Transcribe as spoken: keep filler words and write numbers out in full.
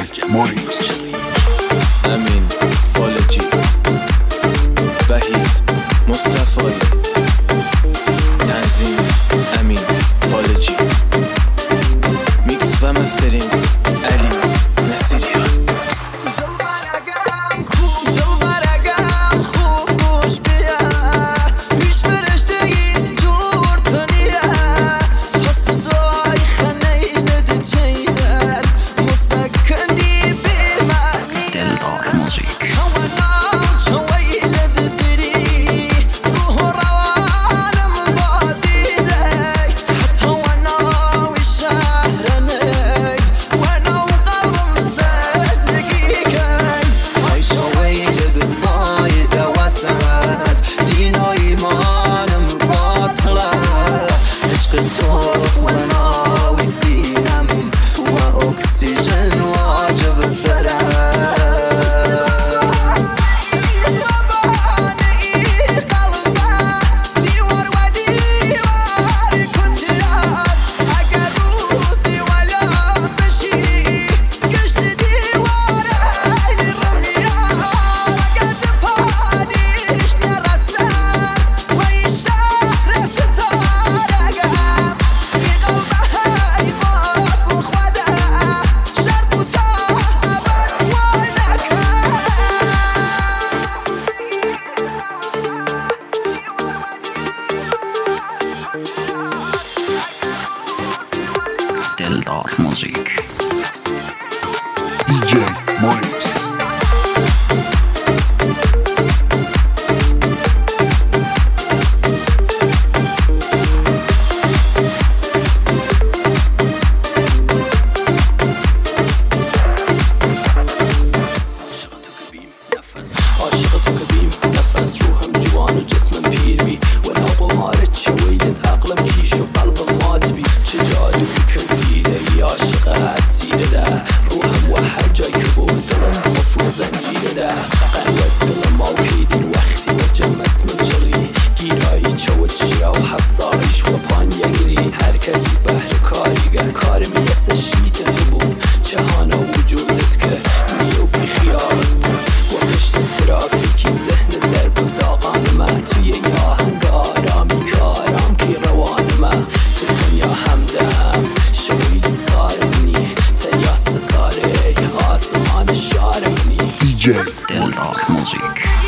ماریکس، امین فالجی، وحید مصطفی، تنظیم امین فالجی، میکس و مسترینگ علی نصیریان. دلدار موزیک، دی جی ماریکس. عاشق تو که بیم نفس، روحم جوان و جسمم پیر بی، و نابم هارت چه ویلت عقلم کیش و قلبم مات بی. چه جادوی کلیده ای عاشق اسیره ده، روحم و هر جای که بود دلم قفل زنجیره ده. قلبت دلم آوکیدین وقتی و جمع اسم جری، گیرایی چه و چرا و حفظایش و پان یگری. هر کسی بهر کاریگر کار میسه شیت تو بود، جهان وجودت که میو بی خیالت بود. و پشت ترافیکی ذهن در بود داغان من، توی یه آهنگ آرامی کارم که روان من. تو تنیا همدم شویلی تارمونی، تنیا ستاره آسمان شارمونی. دی جی دلدار موزیک.